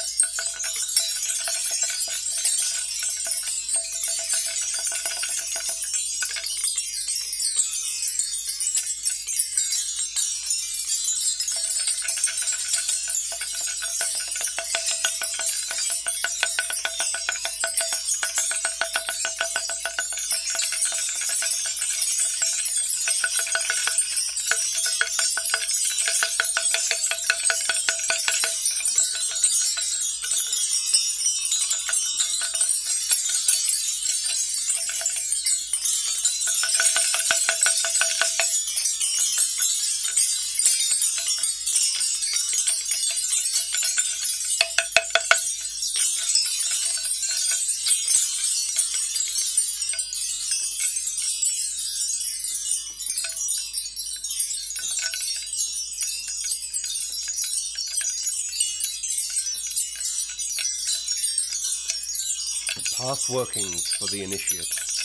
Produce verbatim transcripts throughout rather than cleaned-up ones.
Path workings for the initiate.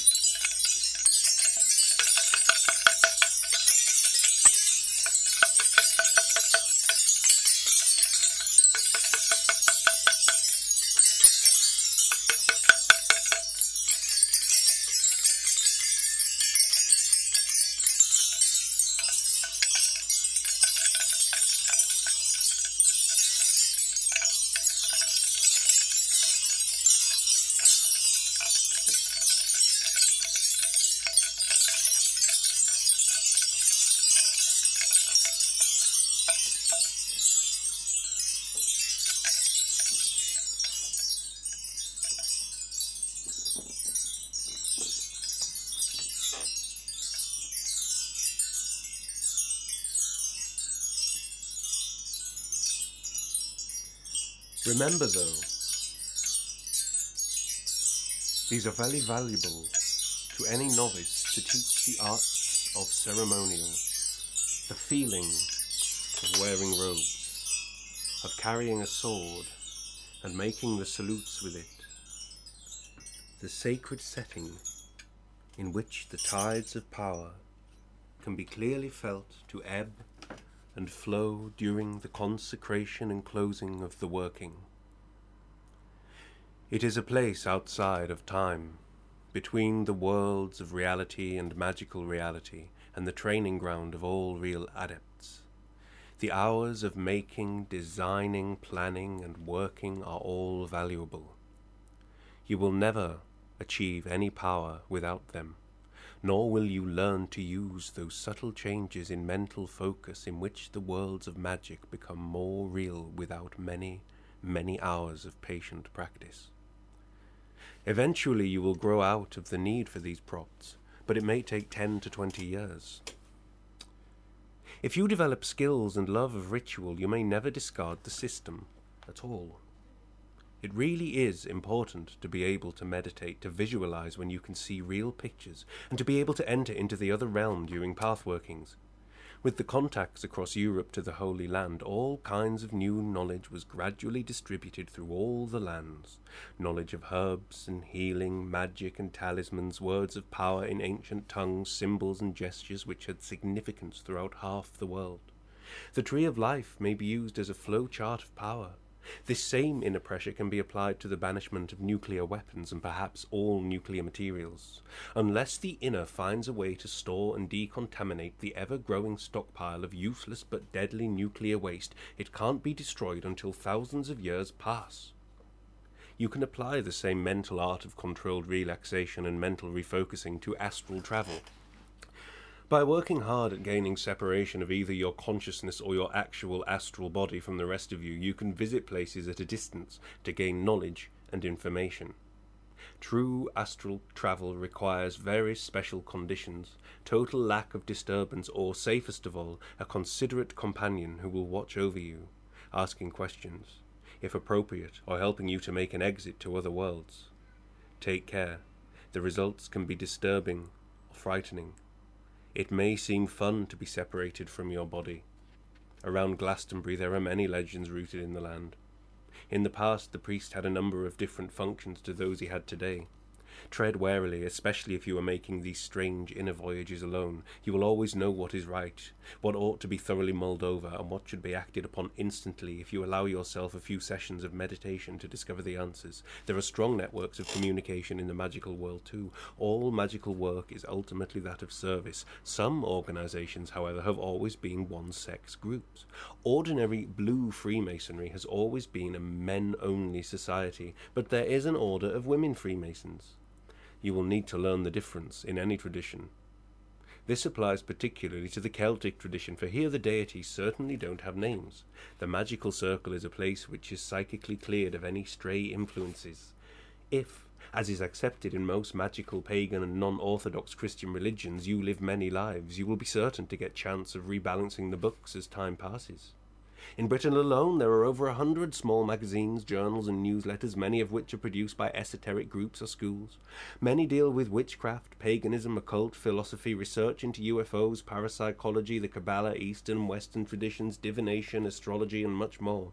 Remember though, these are very valuable to any novice to teach the arts of ceremonial, the feeling of wearing robes, of carrying a sword and making the salutes with it, the sacred setting in which the tides of power can be clearly felt to ebb and flow during the consecration and closing of the working. It is a place outside of time, between the worlds of reality and magical reality, and the training ground of all real adepts. The hours of making, designing, planning, and working are all valuable. You will never achieve any power without them, nor will you learn to use those subtle changes in mental focus in which the worlds of magic become more real without many, many hours of patient practice. Eventually you will grow out of the need for these props, but it may take ten to twenty years. If you develop skills and love of ritual, you may never discard the system at all. It really is important to be able to meditate, to visualize when you can see real pictures, and to be able to enter into the other realm during path workings. With the contacts across Europe to the Holy Land, all kinds of new knowledge was gradually distributed through all the lands. Knowledge of herbs and healing, magic and talismans, words of power in ancient tongues, symbols and gestures which had significance throughout half the world. The Tree of Life may be used as a flow chart of power. This same inner pressure can be applied to the banishment of nuclear weapons and perhaps all nuclear materials. Unless the inner finds a way to store and decontaminate the ever-growing stockpile of useless but deadly nuclear waste, it can't be destroyed until thousands of years pass. You can apply the same mental art of controlled relaxation and mental refocusing to astral travel. By working hard at gaining separation of either your consciousness or your actual astral body from the rest of you, you can visit places at a distance to gain knowledge and information. True astral travel requires very special conditions, total lack of disturbance, or, safest of all, a considerate companion who will watch over you, asking questions, if appropriate, or helping you to make an exit to other worlds. Take care. The results can be disturbing or frightening. It may seem fun to be separated from your body. Around Glastonbury there are many legends rooted in the land. In the past the priest had a number of different functions to those he had today. Tread warily, especially if you are making these strange inner voyages alone. You will always know what is right, what ought to be thoroughly mulled over, and what should be acted upon instantly if you allow yourself a few sessions of meditation to discover the answers. There are strong networks of communication in the magical world too. All magical work is ultimately that of service. Some organizations, however, have always been one-sex groups. Ordinary blue Freemasonry has always been a men-only society, but there is an order of women Freemasons. You will need to learn the difference in any tradition. This applies particularly to the Celtic tradition, for here the deities certainly don't have names. The magical circle is a place which is psychically cleared of any stray influences. If, as is accepted in most magical pagan and non-orthodox Christian religions, you live many lives, you will be certain to get chance of rebalancing the books as time passes. In Britain alone, there are over a hundred small magazines, journals, and newsletters, many of which are produced by esoteric groups or schools. Many deal with witchcraft, paganism, occult, philosophy, research into U F Os, parapsychology, the Kabbalah, Eastern and Western traditions, divination, astrology, and much more.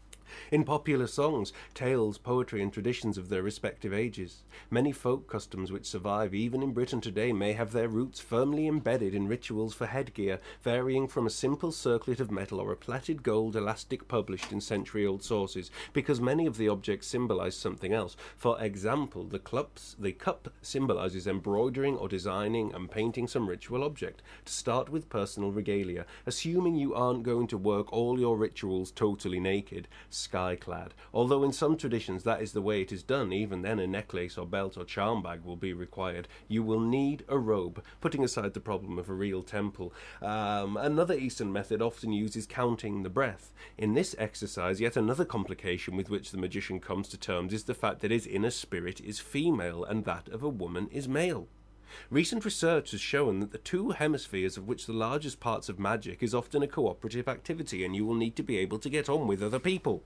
In popular songs, tales, poetry, and traditions of their respective ages, many folk customs which survive even in Britain today may have their roots firmly embedded in rituals for headgear, varying from a simple circlet of metal or a plaited gold elastic published in century-old sources, because many of the objects symbolize something else. For example, the, clubs, the cup symbolizes embroidering or designing and painting some ritual object. To start with personal regalia, assuming you aren't going to work all your rituals totally naked, sky-clad. Although in some traditions that is the way it is done, even then a necklace or belt or charm bag will be required. You will need a robe, putting aside the problem of a real temple. Um, another Eastern method often uses counting the breath. In this exercise, yet another complication with which the magician comes to terms is the fact that his inner spirit is female and that of a woman is male. Recent research has shown that the two hemispheres, of which the largest parts of magic is often a cooperative activity, and you will need to be able to get on with other people.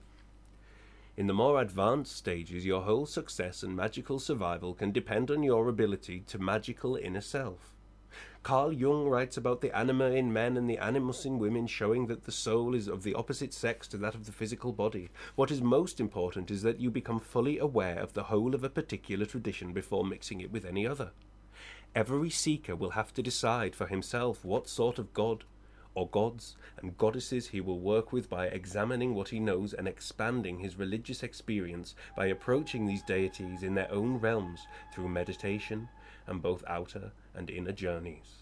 In the more advanced stages, your whole success and magical survival can depend on your ability to magical inner self. Carl Jung writes about the anima in men and the animus in women, showing that the soul is of the opposite sex to that of the physical body. What is most important is that you become fully aware of the whole of a particular tradition before mixing it with any other. Every seeker will have to decide for himself what sort of god or gods and goddesses he will work with by examining what he knows and expanding his religious experience by approaching these deities in their own realms through meditation and both outer and inner journeys.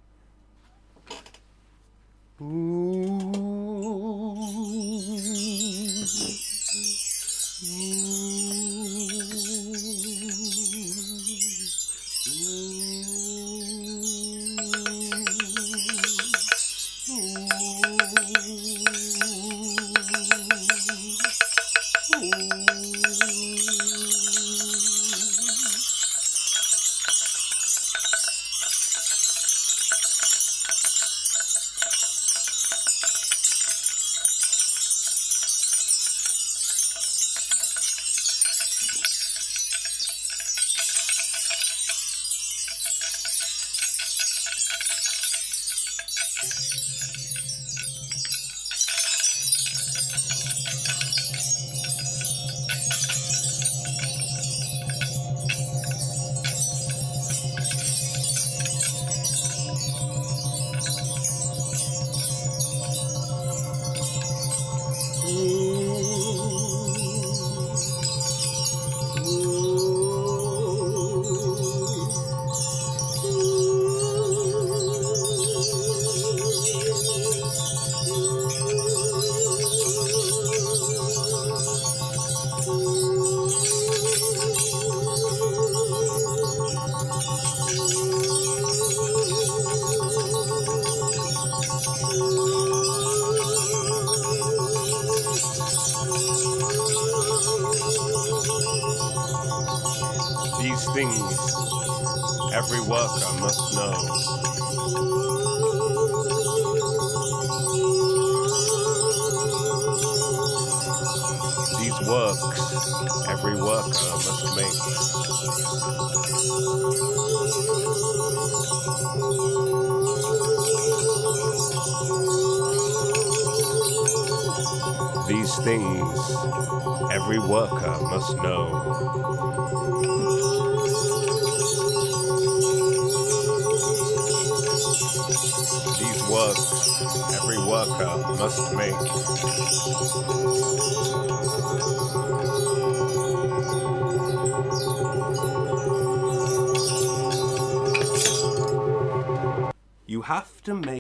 These things every worker must know. These works every worker must make. These things every worker must know. works every worker must make. You have to make